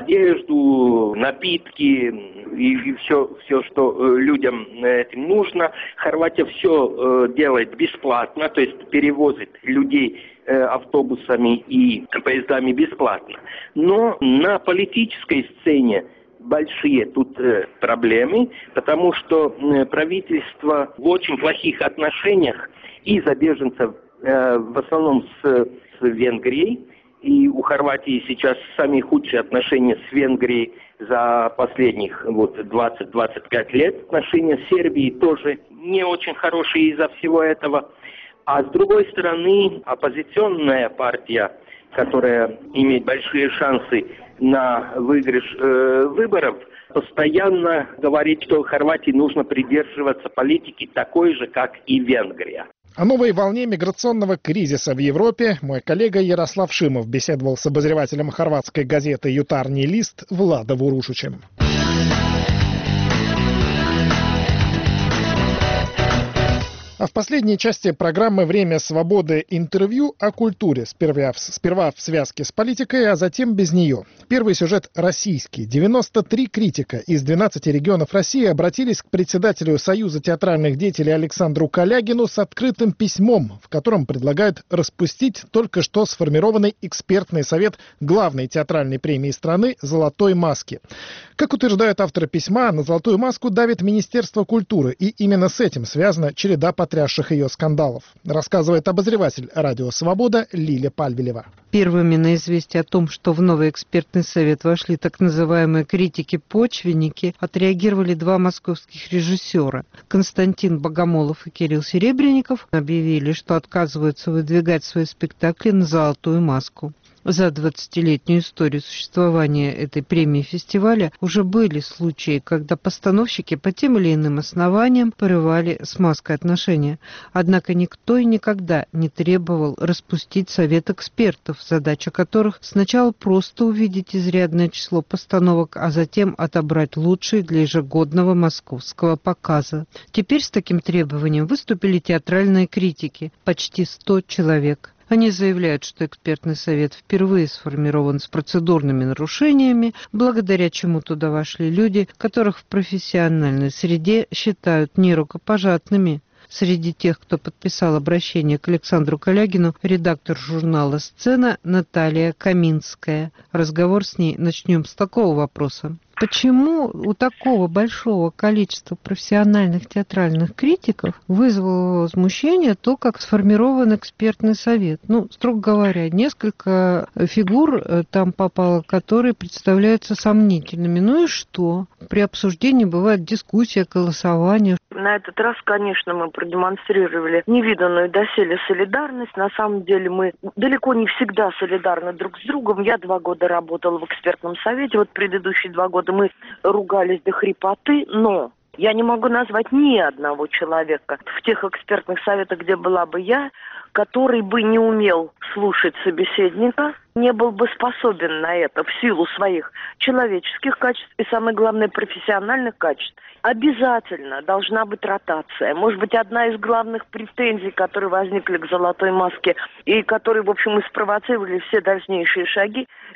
одежду, напитки и все, что людям этим нужно. Хорватия все делает бесплатно, то есть перевозит людей автобусами и поездами бесплатно. Но на политической сцене большие тут проблемы, потому что правительство в очень плохих отношениях из-за беженцев в основном с Венгрией. И у Хорватии сейчас самые худшие отношения с Венгрией за последних 20-25 лет. Отношения с Сербией тоже не очень хорошие из-за всего этого. А с другой стороны, оппозиционная партия, которая имеет большие шансы на выигрыш выборов, постоянно говорит, что Хорватии нужно придерживаться политики такой же, как и Венгрия. О новой волне миграционного кризиса в Европе мой коллега Ярослав Шимов беседовал с обозревателем хорватской газеты «Ютарни лист» Владом Урушичем. А в последней части программы «Время свободы» интервью о культуре. Сперва в связке с политикой, а затем без нее. Первый сюжет российский. 93 критика из 12 регионов России обратились к председателю Союза театральных деятелей Александру Калягину с открытым письмом, в котором предлагают распустить только что сформированный экспертный совет главной театральной премии страны «Золотой маски». Как утверждают авторы письма, на «Золотую маску» давит Министерство культуры, и именно с этим связана череда потрясших ее скандалов, рассказывает обозреватель «Радио Свобода» Лиля Пальвелева. Первыми на известие о том, что в новый экспертный совет вошли так называемые критики-почвенники, отреагировали два московских режиссера. Константин Богомолов и Кирилл Серебренников объявили, что отказываются выдвигать свои спектакли на «Золотую маску». За 20-летнюю историю существования этой премии-фестиваля уже были случаи, когда постановщики по тем или иным основаниям порывали с маской отношения. Однако никто и никогда не требовал распустить совет экспертов, задача которых сначала просто увидеть изрядное число постановок, а затем отобрать лучшие для ежегодного московского показа. Теперь с таким требованием выступили театральные критики, почти 100 человек. Они заявляют, что экспертный совет впервые сформирован с процедурными нарушениями, благодаря чему туда вошли люди, которых в профессиональной среде считают нерукопожатными. Среди тех, кто подписал обращение к Александру Калягину, редактор журнала «Сцена» Наталья Каминская. Разговор с ней начнем с такого вопроса. Почему у такого большого количества профессиональных театральных критиков вызвало возмущение то, как сформирован экспертный совет? Строго говоря, несколько фигур там попало, которые представляются сомнительными. Ну и что? При обсуждении бывает дискуссия, голосование. На этот раз, конечно, мы продемонстрировали невиданную доселе солидарность. На самом деле мы далеко не всегда солидарны друг с другом. Я 2 года работала в экспертном совете. Предыдущие 2 года мы ругались до хрипоты, но я не могу назвать ни одного человека в тех экспертных советах, где была бы я, который бы не умел слушать собеседника, не был бы способен на это в силу своих человеческих качеств и, самое главное, профессиональных качеств. Обязательно должна быть ротация. Может быть, одна из главных претензий, которые возникли к «Золотой маске» и которые, в общем, и спровоцировали все дальнейшие шаги,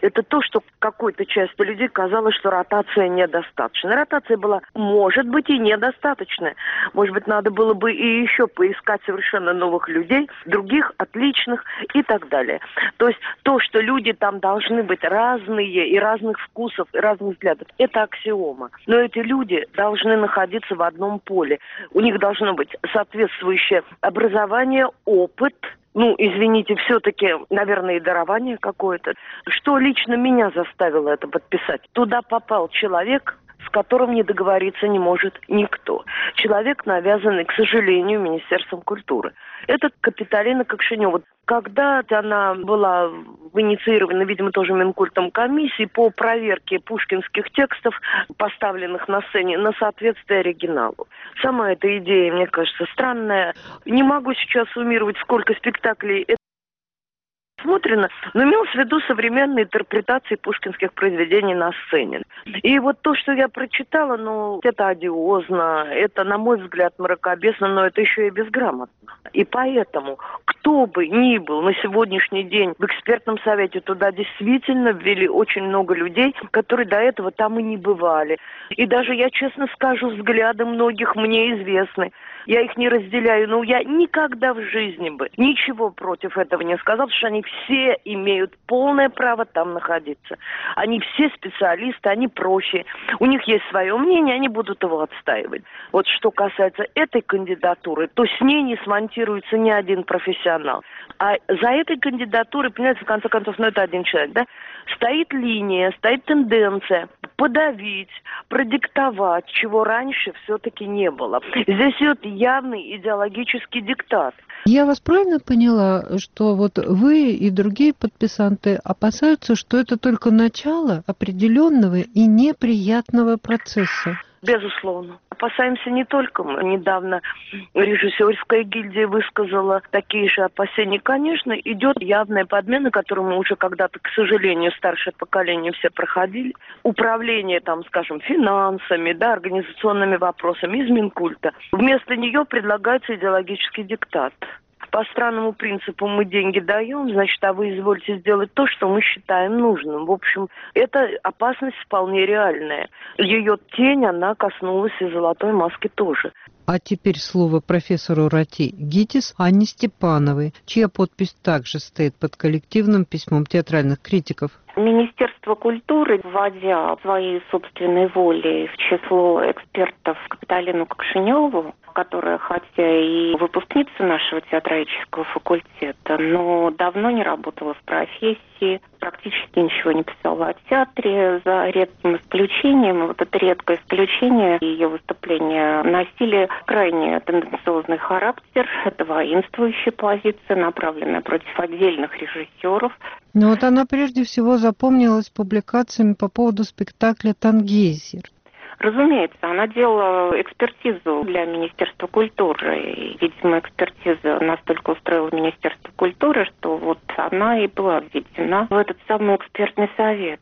это то, что какой-то части людей казалось, что ротация недостаточна. Ротация была, может быть, и недостаточная. Может быть, надо было бы и еще поискать совершенно новых людей, других, отличных и так далее. То есть то, что люди там должны быть разные и разных вкусов, и разных взглядов, это аксиома. Но эти люди должны находиться в одном поле. У них должно быть соответствующее образование, опыт, извините, все-таки, наверное, и дарование какое-то. Что лично меня заставило это подписать? Туда попал человек, с которым не договориться не может никто. Человек, навязанный, к сожалению, Министерством культуры. Это Капиталина Кокшинева. Когда-то она была инициирована, видимо, тоже Минкультом комиссии по проверке пушкинских текстов, поставленных на сцене, на соответствие оригиналу. Сама эта идея, мне кажется, странная. Не могу сейчас суммировать, сколько спектаклей смотрено, но имелось в виду современные интерпретации пушкинских произведений на сцене. И вот то, что я прочитала, это одиозно, это, на мой взгляд, мракобесно, но это еще и безграмотно. И поэтому, кто бы ни был на сегодняшний день в экспертном совете, туда действительно ввели очень много людей, которые до этого там и не бывали. И даже, я честно скажу, взгляды многих мне известны. Я их не разделяю, но я никогда в жизни бы ничего против этого не сказала, потому что они все имеют полное право там находиться. Они все специалисты, они проще. У них есть свое мнение, они будут его отстаивать. Вот что касается этой кандидатуры, то с ней не смонтируется ни один профессионал. А за этой кандидатурой, понимаете, в конце концов, это один человек, да? Стоит линия, стоит тенденция подавить, продиктовать, чего раньше все-таки не было. Здесь идет явный идеологический диктат. Я вас правильно поняла, что вот вы и другие подписанты опасаются, что это только начало определенного и неприятного процесса? Безусловно. Опасаемся не только мы. Недавно режиссерская гильдия высказала такие же опасения. Конечно, идет явная подмена, которую мы уже когда-то, к сожалению, старшее поколение все проходили. Управление, финансами, организационными вопросами из Минкульта. Вместо нее предлагается идеологический диктат. По странному принципу мы деньги даем, а вы извольте сделать то, что мы считаем нужным. В общем, эта опасность вполне реальная. Ее тень, она коснулась и «Золотой маски» тоже. А теперь слово профессору РАТИ ГИТИС Анне Степановой, чья подпись также стоит под коллективным письмом театральных критиков. Министерство культуры, вводя своей собственной волей в число экспертов Капиталину Кокшиневу, которая хотя и выпускница нашего театралического факультета, но давно не работала в профессии, практически ничего не писала о театре, за редким исключением. Вот это редкое исключение, ее выступления носили крайне тенденциозный характер. Это воинствующая позиция, направленная против отдельных режиссеров. Но вот она прежде всего запомнилась публикациями по поводу спектакля «Тангейзер». Разумеется, она делала экспертизу для Министерства культуры. И, видимо, экспертиза настолько устроила Министерство культуры, что вот она и была введена в этот самый экспертный совет.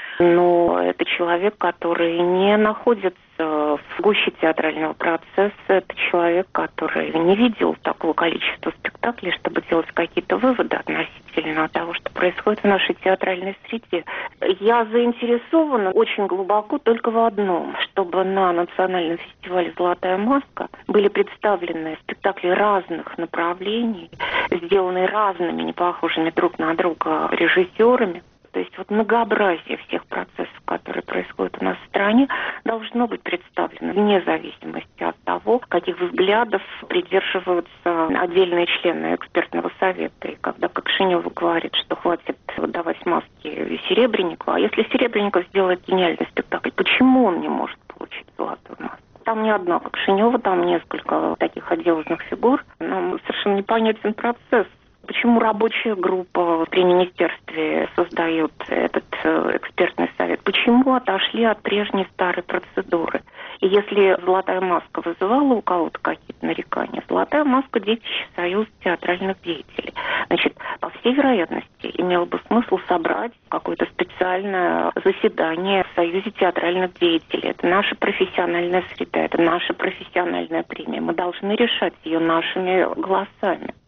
Но это человек, который не находится в гуще театрального процесса. Это человек, который не видел такого количества спектаклей, чтобы делать какие-то выводы относительно того, что происходит в нашей театральной среде. Я заинтересована очень глубоко только в одном, чтобы на национальном фестивале «Золотая маска» были представлены спектакли разных направлений, сделанные разными, не похожими друг на друга режиссерами. То есть многообразие всех процессов, которые происходят у нас в стране, должно быть представлено вне зависимости от того, каких взглядов придерживаются отдельные члены экспертного совета. И когда Кокшинева говорит, что хватит давать маски Серебренникову, а если Серебренников сделает гениальный спектакль, почему он не может получить «Золотую маску»? Там не одна Кокшинева, там несколько таких одиозных фигур. Нам совершенно непонятен процесс. Почему рабочая группа при министерстве создает этот экспертный совет? Почему отошли от прежней старой процедуры? И если «Золотая маска» вызывала у кого-то какие-то нарекания, «Золотая маска» — детище Союза театральных деятелей. Значит, по всей вероятности, имело бы смысл собрать какое-то специальное заседание в Союзе театральных деятелей. Это наша профессиональная среда, это наша профессиональная премия. Мы должны решать ее нашими голосами.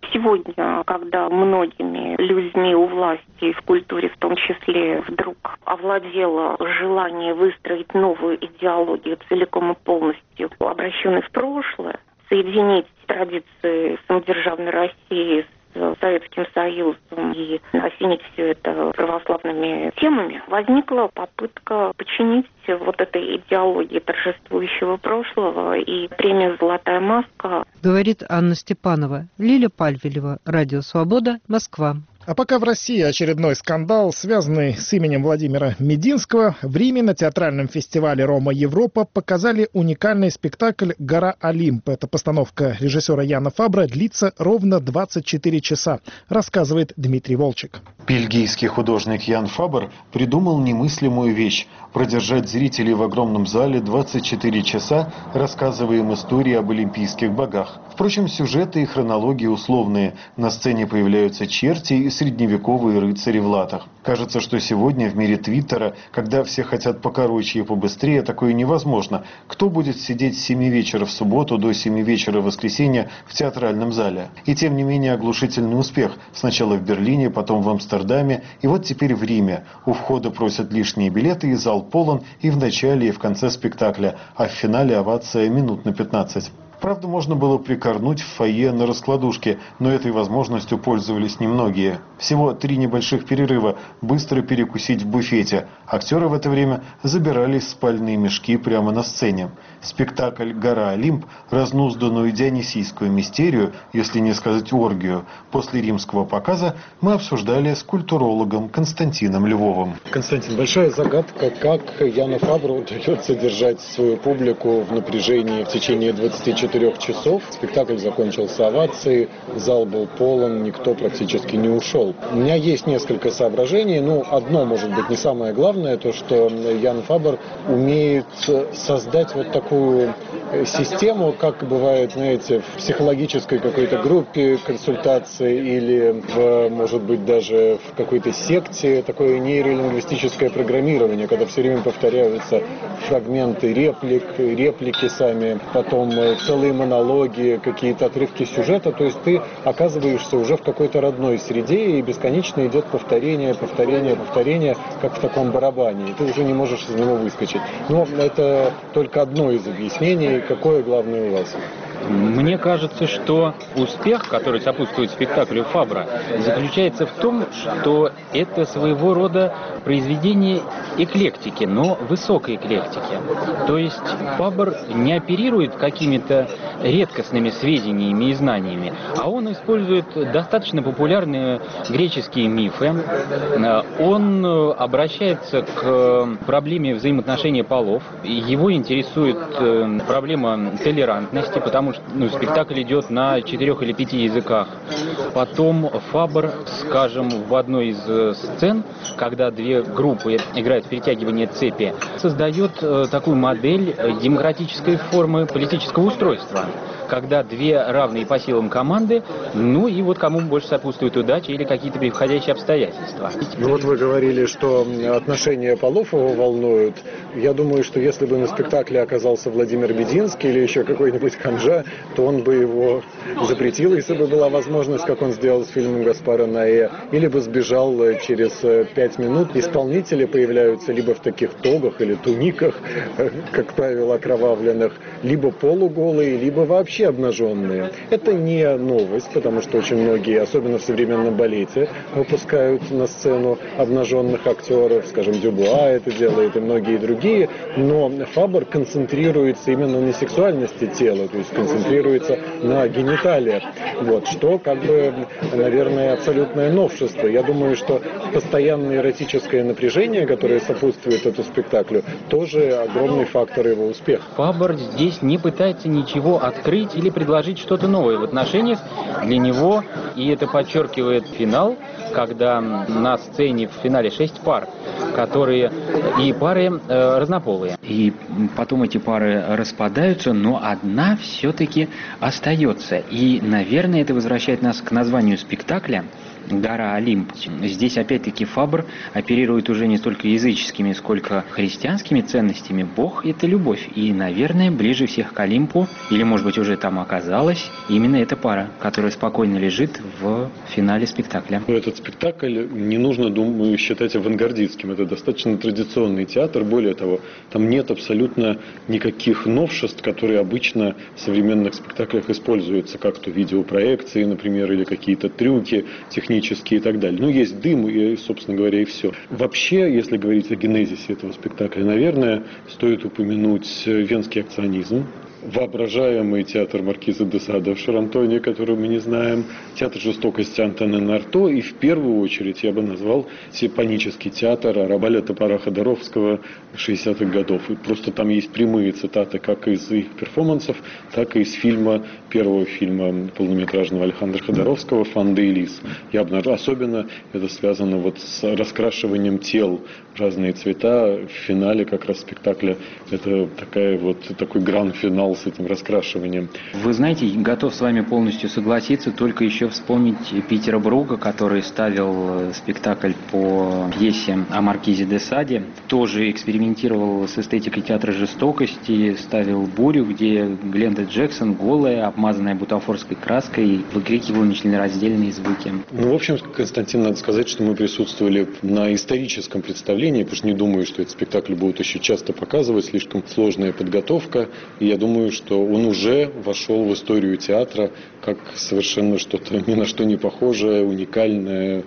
Сегодня, когда многими людьми у власти и в культуре в том числе вдруг овладело желание выстроить новую идеологию целиком и полностью, обращенной в прошлое, соединить традиции самодержавной России с Советским Союзом и осенить все это православными темами, возникла попытка подчинить вот этой идеологии торжествующего прошлого, и премия «Золотая маска». Говорит Анна Степанова. Лиля Пальвелева. Радио «Свобода», Москва. А пока в России очередной скандал, связанный с именем Владимира Мединского, в Риме на театральном фестивале «Рома-Европа» показали уникальный спектакль «Гора Олимп». Эта постановка режиссера Яна Фабра длится ровно 24 часа, рассказывает Дмитрий Волчек. Бельгийский художник Ян Фабр придумал немыслимую вещь – продержать зрителей в огромном зале 24 часа, рассказывая им истории об олимпийских богах. Впрочем, сюжеты и хронологии условные. На сцене появляются черти и средневековые рыцари в латах. Кажется, что сегодня в мире Твиттера, когда все хотят покороче и побыстрее, такое невозможно. Кто будет сидеть с 7 вечера в субботу до 7 вечера в воскресенье в театральном зале? И тем не менее оглушительный успех. Сначала в Берлине, потом в Амстердаме и вот теперь в Риме. У входа просят лишние билеты, и зал полон и в начале, и в конце спектакля, а в финале овация минут на 15. Правда, можно было прикорнуть в фойе на раскладушке, но этой возможностью пользовались немногие. Всего 3 небольших перерыва, быстро перекусить в буфете. Актеры в это время забирались в спальные мешки прямо на сцене. Спектакль «Гора Олимп» – разнузданную дионисийскую мистерию, если не сказать оргию, после римского показа мы обсуждали с культурологом Константином Львовым. Константин, большая загадка, как Яну Фабру удается держать свою публику в напряжении в течение 24 часов. Спектакль закончился овацией, зал был полон, никто практически не ушел. У меня есть несколько соображений. Одно, может быть, не самое главное, то, что Ян Фабр умеет создать вот такую систему, как бывает, знаете, в психологической какой-то группе консультации или, может быть, даже в какой-то секте, такое нейролингвистическое программирование, когда все время повторяются фрагменты реплики сами, потом целые монологи, какие-то отрывки сюжета, то есть ты оказываешься уже в какой-то родной среде, и бесконечно идет повторение, как в таком барабане, и ты уже не можешь из него выскочить. Но это только одно из объяснений. Какое главное у вас? Мне кажется, что успех, который сопутствует спектаклю Фабра, заключается в том, что это своего рода произведение эклектики, но высокой эклектики. То есть Фабр не оперирует какими-то редкостными сведениями и знаниями, а он использует достаточно популярные греческие мифы. Он обращается к проблеме взаимоотношения полов. Его интересует проблема толерантности, потому что спектакль идет на 4 или 5 языках. Потом Фабр, скажем, в одной из сцен, когда 2 группы играют в перетягивание цепи, создает такую модель демократической формы политического устройства, когда 2 равные по силам команды, и вот кому больше сопутствует удача или какие-то приходящие обстоятельства. Вот вы говорили, что отношения полов его волнуют. Я думаю, что если бы на спектакле оказался Владимир Мединский или еще какой-нибудь ханжа, то он бы его запретил, если бы была возможность, как он сделал с фильмом Гаспара Ноэ, или бы сбежал через 5 минут. Исполнители появляются либо в таких тогах или туниках, как правило, окровавленных, либо полуголые, либо вообще обнаженные. Это не новость, потому что очень многие, особенно в современном балете, выпускают на сцену обнаженных актеров, скажем, Дюбуа это делает и многие другие, но Фабр концентрируется именно на сексуальности тела, то есть концентрируется на гениталиях, что, наверное, абсолютное новшество. Я думаю, что постоянное эротическое напряжение, которое сопутствует этому спектаклю, тоже огромный фактор его успеха. Фабр здесь не пытается ничего открыть или предложить что-то новое в отношениях. Для него, и это подчеркивает финал, когда на сцене в финале 6 пар, которые и пары разнополые. И потом эти пары распадаются, но одна все-таки остается. И, наверное, это возвращает нас к названию спектакля, «Гора Олимп». Здесь опять-таки Фабр оперирует уже не столько языческими, сколько христианскими ценностями. Бог – это любовь. И, наверное, ближе всех к Олимпу, или, может быть, уже там оказалась, именно эта пара, которая спокойно лежит в финале спектакля. Этот спектакль не нужно, думаю, считать авангардистским. Это достаточно традиционный театр. Более того, там нет абсолютно никаких новшеств, которые обычно в современных спектаклях используются, как то видеопроекции, например, или какие-то трюки технические и так далее. Ну, есть дым и, собственно говоря, и все. Вообще, если говорить о генезисе этого спектакля, наверное, стоит упомянуть венский акционизм, воображаемый театр маркиза де Сада в Шарантоне, который мы не знаем, театр жестокости Антоне Нарто и, в первую очередь, я бы назвал симфонический театр Арабаля Топора Ходоровского 60-х годов. И просто там есть прямые цитаты как из их перформансов, так и из первого фильма полнометражного Александра Ходоровского «Фан де Элис». Я обнаружил, особенно это связано вот с раскрашиванием тел в разные цвета. В финале как раз спектакля это такой гранд-финал с этим раскрашиванием. Вы знаете, готов с вами полностью согласиться, только еще вспомнить Питера Бруга, который ставил спектакль по пьесе о маркизе де Саде, тоже экспериментировал с эстетикой театра жестокости, ставил «Бурю», где Гленда Джексон, голая, обмазанная бутафорской краской, выкрикивала нечленораздельные звуки. В общем, Константин, надо сказать, что мы присутствовали на историческом представлении, потому что не думаю, что этот спектакль будут еще часто показывать, слишком сложная подготовка, и я думаю, что он уже вошел в историю театра как совершенно что-то ни на что не похожее, уникальное,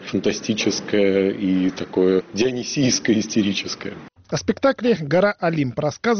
фантастическое и такое дионисийское, истерическое. О спектакле «Гора Олимп» рассказывает